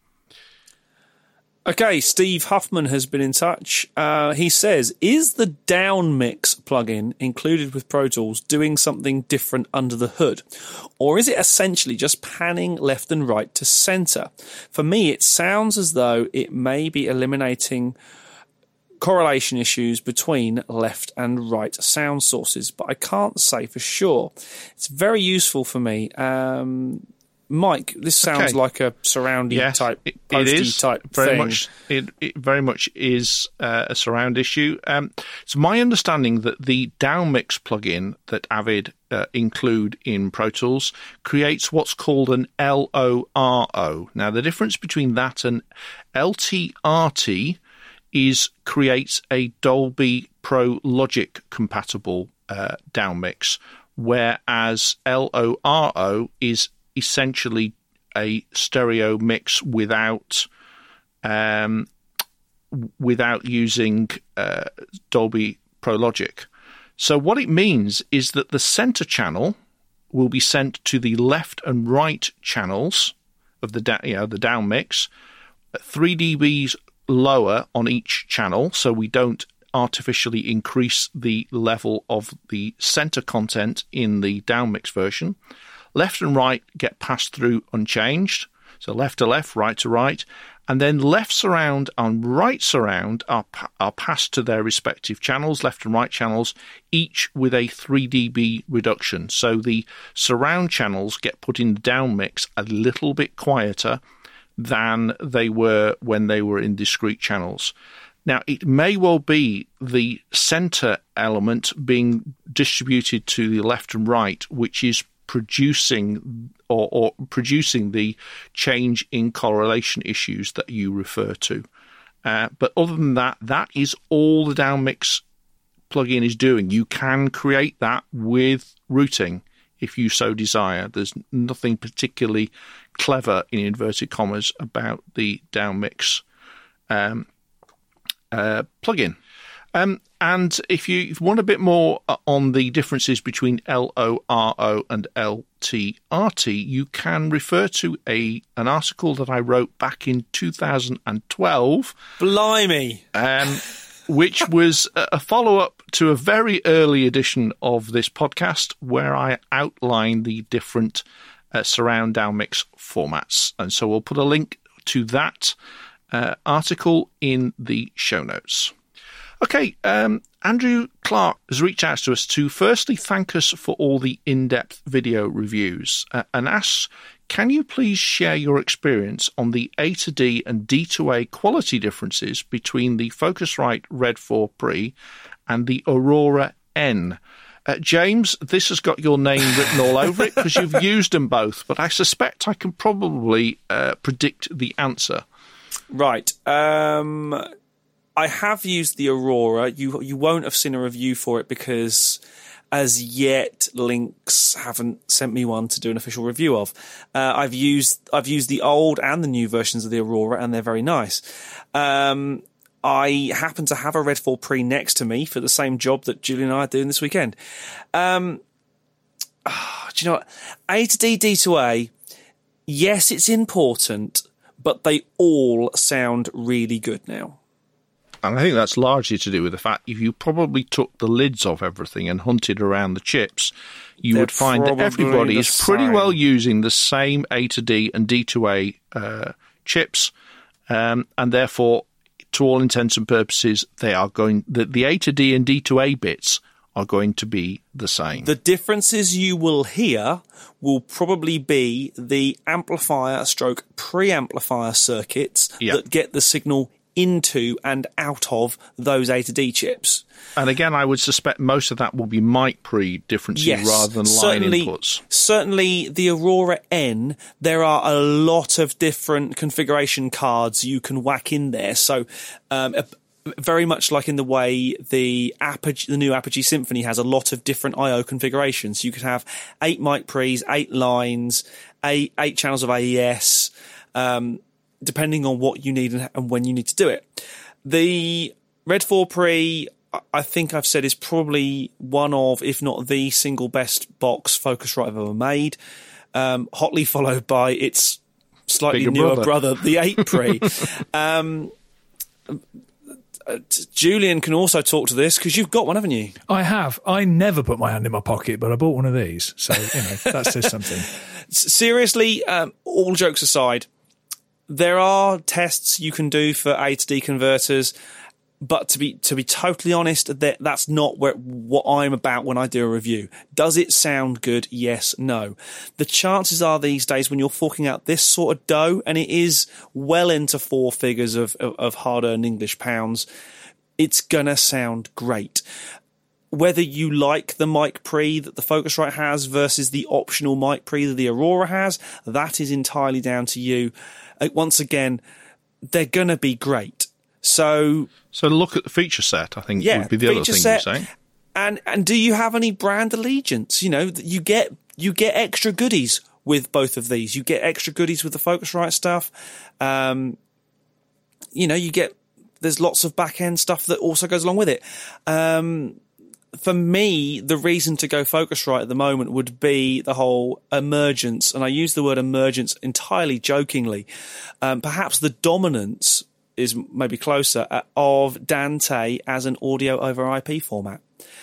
Okay, Steve Huffman has been in touch. He says, is the Downmix plugin included with Pro Tools doing something different under the hood? Or is it essentially just panning left and right to center? For me, it sounds as though it may be eliminating correlation issues between left and right sound sources, but I can't say for sure. It's very useful for me. Mike, this sounds like a surroundy type, posty type thing. It very much is a surround issue. It's my understanding that the Downmix plugin that Avid include in Pro Tools creates what's called an LORO. Now, the difference between that and LTRT creates a Dolby Pro Logic compatible downmix, whereas LORO is essentially a stereo mix without using Dolby Pro Logic. So what it means is that the center channel will be sent to the left and right channels of the down mix, 3 dBs lower on each channel, so we don't artificially increase the level of the center content in the downmix version. Left and right get passed through unchanged, so left to left, right to right, and then left surround and right surround are passed to their respective channels, left and right channels, each with a 3 dB reduction. So the surround channels get put in the downmix a little bit quieter than they were when they were in discrete channels. Now, it may well be the center element being distributed to the left and right, which is producing or producing the change in correlation issues that you refer to. But other than that, that is all the Downmix plugin is doing. You can create that with routing if you so desire. There's nothing particularly clever, in inverted commas, about the Downmix plugin. And if you want a bit more on the differences between LORO and LTRT, you can refer to an article that I wrote back in 2012. Blimey! Which was a follow-up to a very early edition of this podcast where I outlined the different surround downmix formats. And so we'll put a link to that article in the show notes. Okay, Andrew Clark has reached out to us to firstly thank us for all the in-depth video reviews and asks, can you please share your experience on the A to D and D to A quality differences between the Focusrite Red 4 Pre and the Aurora N? James, this has got your name written all over it because you've used them both, but I suspect I can probably predict the answer. Right. I have used the Aurora. You won't have seen a review for it because as yet Lynx haven't sent me one to do an official review of. I've used the old and the new versions of the Aurora, and they're very nice. I happen to have a Red 4 Pre next to me for the same job that Julian and I are doing this weekend. Do you know what? A to D, D to A, yes, it's important, but they all sound really good now. And I think that's largely to do with the fact if you probably took the lids off everything and hunted around the chips, you would find that everybody is pretty well using the same A to D and D to A chips, and therefore, to all intents and purposes, they are going. The A to D and D to A bits are going to be the same. The differences you will hear will probably be the amplifier/preamplifier circuits that get the signal into and out of those A to D chips. And again, I would suspect most of that will be mic pre differences rather than line inputs. Certainly the Aurora N, there are a lot of different configuration cards you can whack in there. So very much like in the way the new Apogee Symphony has a lot of different I/O configurations. You could have 8 mic pre's, 8 lines, 8 channels of AES, depending on what you need and when you need to do it. The Red 4 Pre, I think I've said, is probably one of, if not the single best box Focusrite I've ever made, hotly followed by its slightly bigger newer brother, the 8 Pre. Julian can also talk to this because you've got one, haven't you? I have. I never put my hand in my pocket, but I bought one of these. So, that says something. Seriously, all jokes aside, there are tests you can do for A to D converters, but to be totally honest, that's not what I'm about when I do a review. Does it sound good? Yes, no. The chances are these days when you're forking out this sort of dough, and it is well into 4 figures of hard-earned English pounds, it's gonna sound great. Whether you like the mic pre that the Focusrite has versus the optional mic pre that the Aurora has, that is entirely down to you. Once again, they're gonna be great. So look at the feature set, I think, would be the other thing you're saying. And do you have any brand allegiance? You get extra goodies with both of these. You get extra goodies with the Focusrite stuff. There's lots of back end stuff that also goes along with it. For me, the reason to go Focusrite at the moment would be the whole emergence, and I use the word emergence entirely jokingly. Perhaps the dominance is maybe closer, of Dante as an audio over IP format.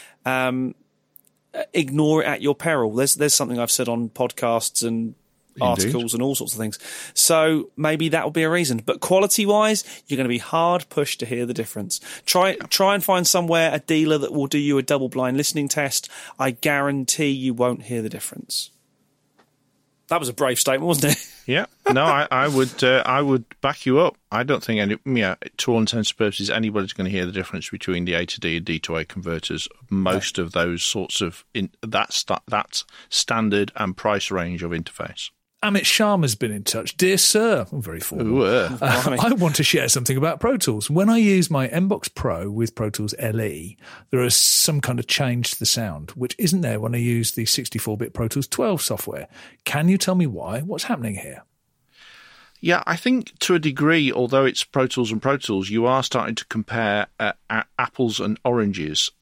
Ignore it at your peril. There's something I've said on podcasts and articles and all sorts of things. So maybe that will be a reason. But quality-wise, you're going to be hard pushed to hear the difference. Try and find somewhere, a dealer that will do you a double-blind listening test. I guarantee you won't hear the difference. That was a brave statement, wasn't it? Yeah, no, I would back you up. I don't think to all intents and purposes, anybody's going to hear the difference between the A to D and D to A converters. Most of those sorts of that standard and price range of interface. Amit Sharma's been in touch. Dear Sir, I'm very formal. I want to share something about Pro Tools. When I use my MBox Pro with Pro Tools LE, there is some kind of change to the sound, which isn't there when I use the 64-bit Pro Tools 12 software. Can you tell me why? What's happening here? Yeah, I think to a degree, although it's Pro Tools and Pro Tools, you are starting to compare apples and oranges,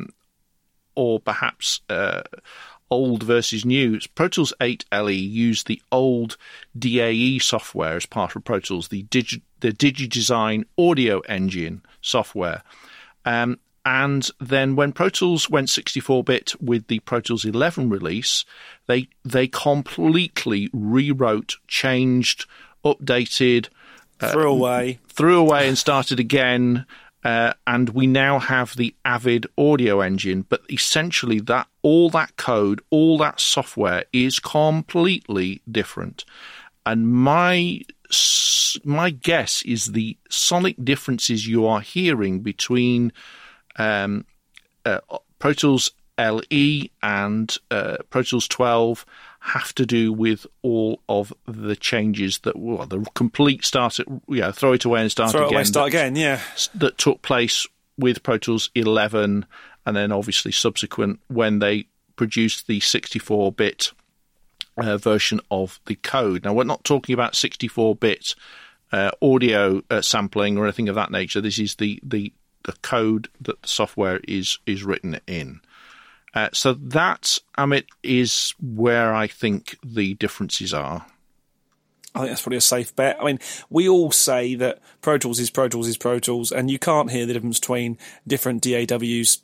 or perhaps old versus new. Pro Tools 8 LE used the old DAE software as part of Pro Tools, the DigiDesign audio engine software. And then when Pro Tools went 64-bit with the Pro Tools 11 release, they completely rewrote, changed, updated, threw away and started again. And we now have the Avid audio engine, but essentially all that code, all that software is completely different. And my guess is the sonic differences you are hearing between Pro Tools LE and Pro Tools 12 have to do with all of the changes the complete throw it away and start again. That took place with Pro Tools 11, and then obviously subsequent when they produced the 64-bit version of the code. Now, we're not talking about 64-bit audio sampling or anything of that nature. This is the code that the software is written in. So that, Amit, is where I think the differences are. I think that's probably a safe bet. I mean, we all say that Pro Tools is Pro Tools is Pro Tools, and you can't hear the difference between different DAWs.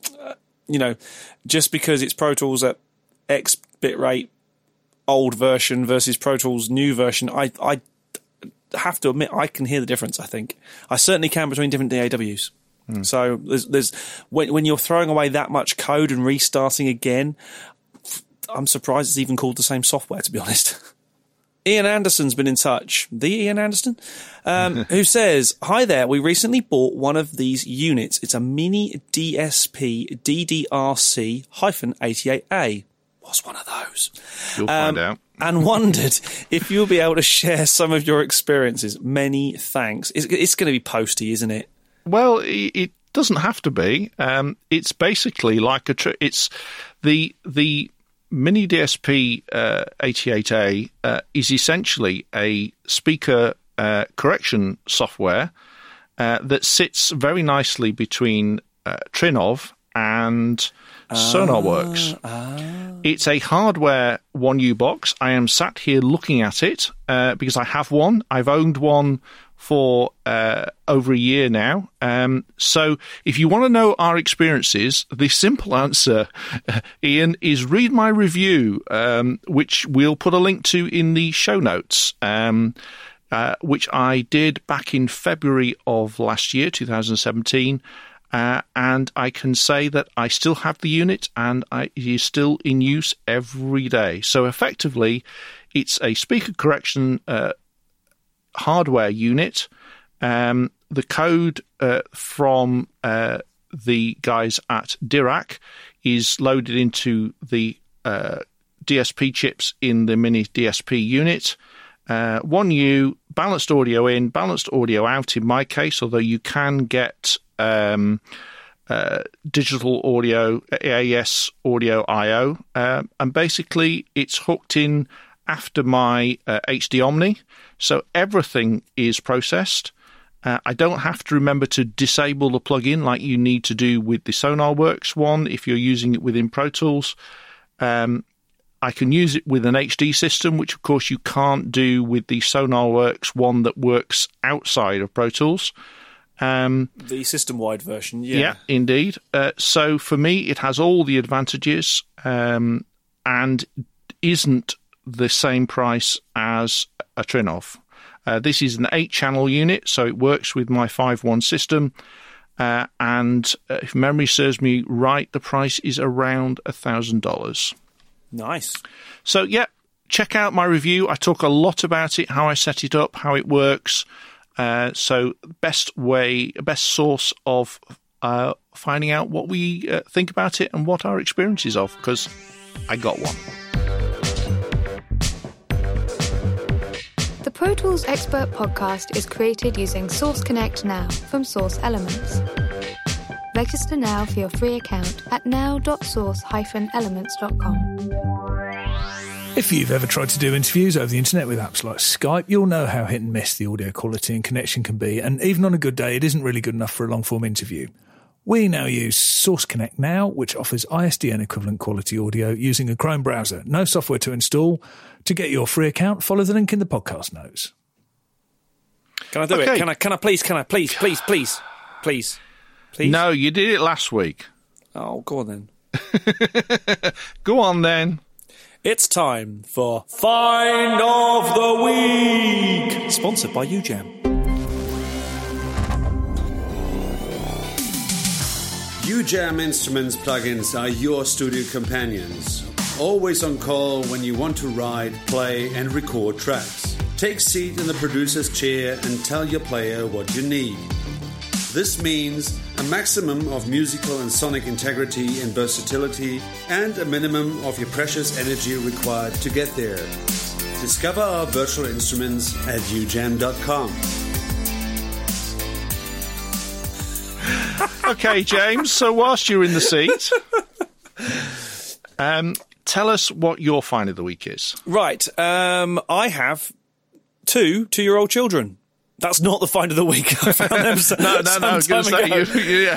Just because it's Pro Tools at X bit rate, old version versus Pro Tools new version, I have to admit I can hear the difference. I think I certainly can between different DAWs. So there's when you're throwing away that much code and restarting again, I'm surprised it's even called the same software, to be honest. Ian Anderson's been in touch. The Ian Anderson? Who says, "Hi there, we recently bought one of these units. It's a mini DSP DDRC-88A. What's one of those? You'll find out. And wondered if you'll be able to share some of your experiences. Many thanks." It's going to be posty, isn't it? Well, it doesn't have to be. It's basically like it's the Mini DSP 88A is essentially a speaker correction software that sits very nicely between Trinnov and SonarWorks. It's a hardware 1U box. I am sat here looking at it because I have one. I've owned one for over a year now. So if you want to know our experiences, the simple answer, Ian, is read my review, which we'll put a link to in the show notes, which I did back in February of last year, 2017. And I can say that I still have the unit and it is still in use every day. So effectively, it's a speaker correction hardware unit. The code from the guys at Dirac is loaded into the DSP chips in the Mini DSP unit. 1U, balanced audio in, balanced audio out in my case, although you can get digital audio, AAS audio I/O, and basically it's hooked in after my HD Omni, so everything is processed. I don't have to remember to disable the plugin like you need to do with the SonarWorks one if you're using it within Pro Tools. I can use it with an HD system, which of course you can't do with the SonarWorks one that works outside of Pro Tools. The system-wide version, yeah. Yeah, indeed. So for me, it has all the advantages and isn't the same price as a Trinnov. This is an 8-channel unit, so it works with my 5.1 system. And if memory serves me right, the price is around $1,000. Nice. So, yeah, check out my review. I talk a lot about it, how I set it up, how it works. So best source of finding out what we think about it and what our experience is of, because I got one. The Pro Tools Expert Podcast is created using Source Connect Now from Source Elements. Register now for your free account at now.source-elements.com. If you've ever tried to do interviews over the internet with apps like Skype, you'll know how hit and miss the audio quality and connection can be, and even on a good day, it isn't really good enough for a long-form interview. We now use Source Connect Now, which offers ISDN equivalent quality audio using a Chrome browser. No software to install. To get your free account, follow the link in the podcast notes. Can I do it? Can I please? No, you did it last week. Oh, go on then. Go on then. It's time for Find of the Week, sponsored by UJAM. UJAM Instruments plugins are your studio companions. Always on call when you want to write, play and record tracks. Take seat in the producer's chair and tell your player what you need. This means a maximum of musical and sonic integrity and versatility, and a minimum of your precious energy required to get there. Discover our virtual instruments at ujam.com. Okay, James, so whilst you're in the seat, tell us what your find of the week is. Right. I have 2 2-year-old children. That's not the find of the week. I found them no. I was going to say, yeah.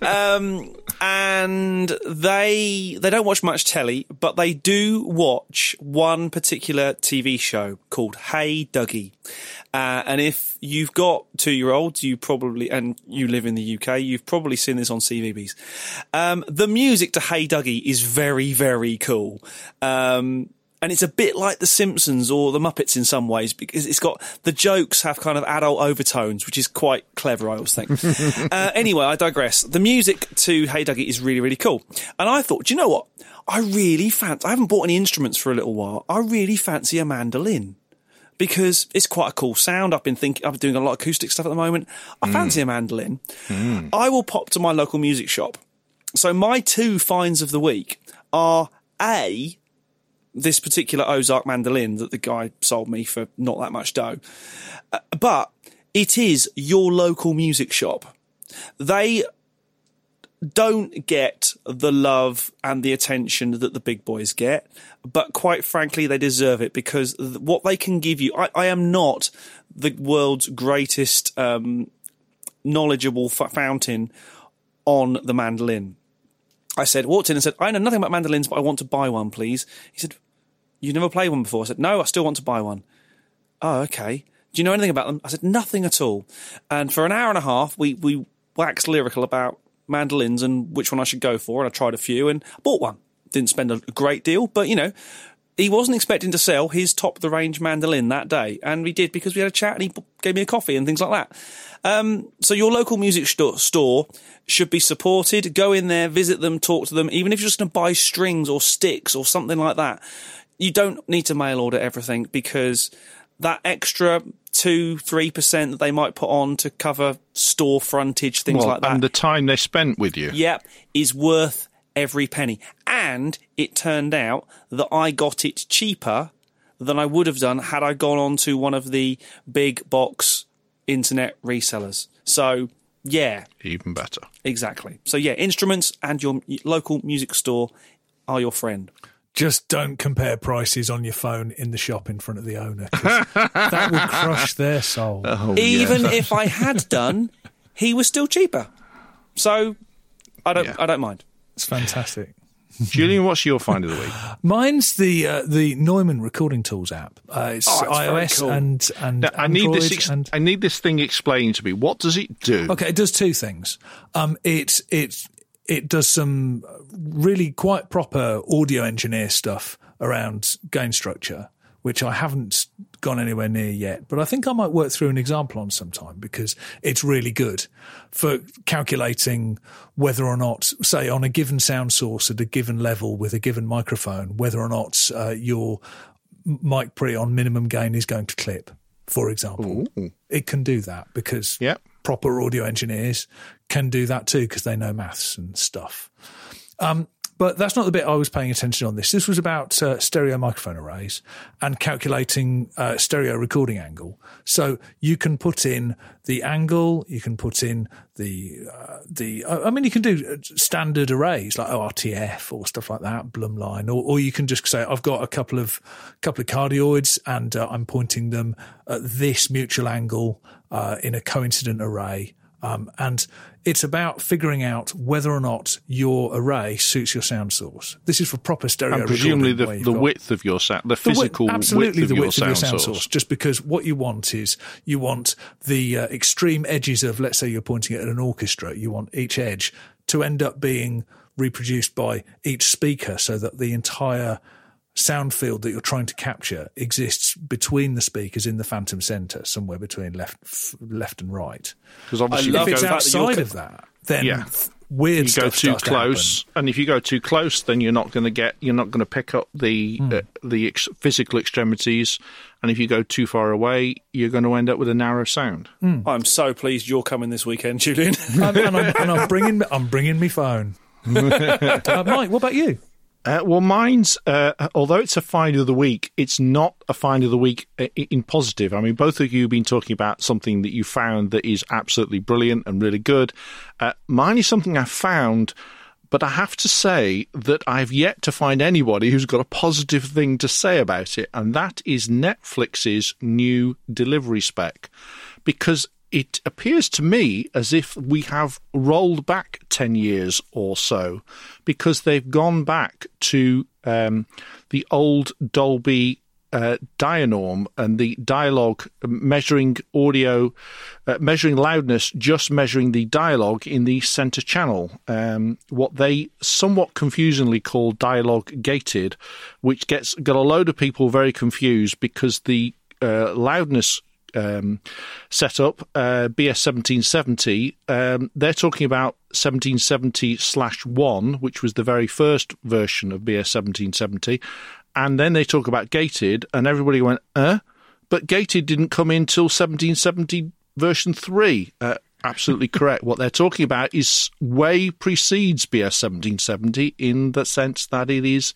And they don't watch much telly, but they do watch one particular TV show called Hey Dougie. And if you've got 2-year-olds, you probably, and you live in the UK, you've probably seen this on CVBS. The music to Hey Dougie is very, very cool. And it's a bit like The Simpsons or The Muppets in some ways, because it's got, the jokes have kind of adult overtones, which is quite clever, I always think. Anyway, I digress. The music to Hey Dougie is really, really cool. And I thought, do you know what? I haven't bought any instruments for a little while. I really fancy a mandolin, because it's quite a cool sound. I've been doing a lot of acoustic stuff at the moment. I fancy a mandolin. I will pop to my local music shop. So my 2 finds of the week are this particular Ozark mandolin that the guy sold me for not that much dough. But it is your local music shop. They don't get the love and the attention that the big boys get, but quite frankly, they deserve it, because what they can give you... I am not the world's greatest knowledgeable fountain on the mandolin. I walked in and said, I know nothing about mandolins, but I want to buy one, please. He said, you've never played one before? I said, no, I still want to buy one. Oh, okay. Do you know anything about them? I said, nothing at all. And for an hour and a half, we waxed lyrical about mandolins and which one I should go for, and I tried a few and I bought one. Didn't spend a great deal, but he wasn't expecting to sell his top-of-the-range mandolin that day, and we did, because we had a chat and he gave me a coffee and things like that. So your local music store should be supported. Go in there, visit them, talk to them, even if you're just going to buy strings or sticks or something like that. You don't need to mail order everything, because that extra 2-3% that they might put on to cover store frontage, things like that. And the time they spent with you. Yep, is worth every penny. And it turned out that I got it cheaper than I would have done had I gone on to one of the big box internet resellers. So, yeah. Even better. Exactly. So, yeah, instruments and your local music store are your friend. Just don't compare prices on your phone in the shop in front of the owner, 'cause that would crush their soul. Oh, Even if I had done, he was still cheaper. So I don't mind. It's fantastic. Julian, what's your find of the week? Mine's the Neumann Recording Tools app. It's iOS cool. and Now, Android. I need this thing explained to me. What does it do? Okay, it does two things. It does some really quite proper audio engineer stuff around gain structure, which I haven't gone anywhere near yet, but I think I might work through an example on sometime, because it's really good for calculating whether or not, say, on a given sound source at a given level with a given microphone, whether or not your mic pre on minimum gain is going to clip, for example. Ooh. It can do that, because proper audio engineers can do that too, because they know maths and stuff. But that's not the bit I was paying attention on this. This was about stereo microphone arrays and calculating stereo recording angle. So you can put in the angle, you can put in you can do standard arrays like ORTF or stuff like that, Blumline, or you can just say, I've got a couple of cardioids and I'm pointing them at this mutual angle in a coincident array. And it's about figuring out whether or not your array suits your sound source. This is for proper stereo and presumably recording. the width of your sound, the physical absolutely width the of width your of sound your sound source. Just because what you want is the extreme edges of, let's say you're pointing at an orchestra, you want each edge to end up being reproduced by each speaker, so that the entire sound field that you're trying to capture exists between the speakers in the phantom centre, somewhere between left and right. Because obviously, if it's outside of that, then weird stuff starts to happen. You go too close, and if you go too close, then you're not going to pick up the physical extremities, and if you go too far away, you're going to end up with a narrow sound. I'm so pleased you're coming this weekend, Julian. I'm bringing my phone. Mike, what about you? Well, mine's, although it's a find of the week, it's not a find of the week in positive. I mean, both of you have been talking about something that you found that is absolutely brilliant and really good. Mine is something I found, but I have to say that I've yet to find anybody who's got a positive thing to say about it, and that is Netflix's new delivery spec. Because it appears to me as if we have rolled back 10 years or so, because they've gone back to the old Dolby Dianorm and the dialogue measuring audio, measuring loudness, just measuring the dialogue in the center channel. What they somewhat confusingly call dialogue gated, which got a load of people very confused, because the loudness setup, BS 1770, they're talking about 1770/1, which was the very first version of BS 1770, and then they talk about gated, and everybody went, but gated didn't come in till 1770 version 3. Absolutely correct. What they're talking about is way precedes BS 1770 in the sense that it is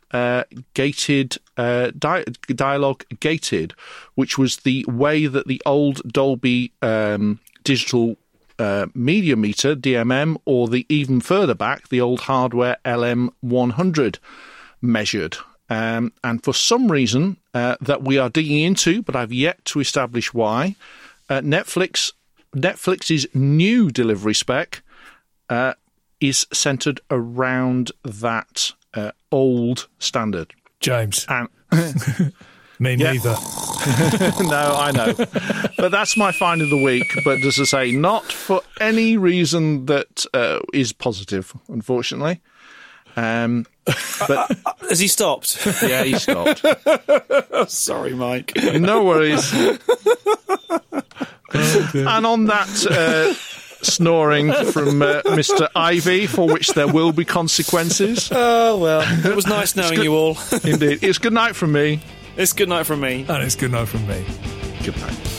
gated, dialogue gated, which was the way that the old Dolby digital media meter, DMM, or the even further back, the old hardware LM100 measured. And for some reason that we are digging into, but I've yet to establish why, Netflix's new delivery spec is centred around that old standard. James. And Me neither. No, I know. But that's my find of the week. But as I say, not for any reason that is positive, unfortunately. But Has he stopped? yeah, he stopped. Sorry, Mike. No worries. And on that snoring from Mr. Ivy, for which there will be consequences. Oh, well. It was nice knowing you all. Indeed. It's good night from me. It's good night from me. And it's good night from me. Good night.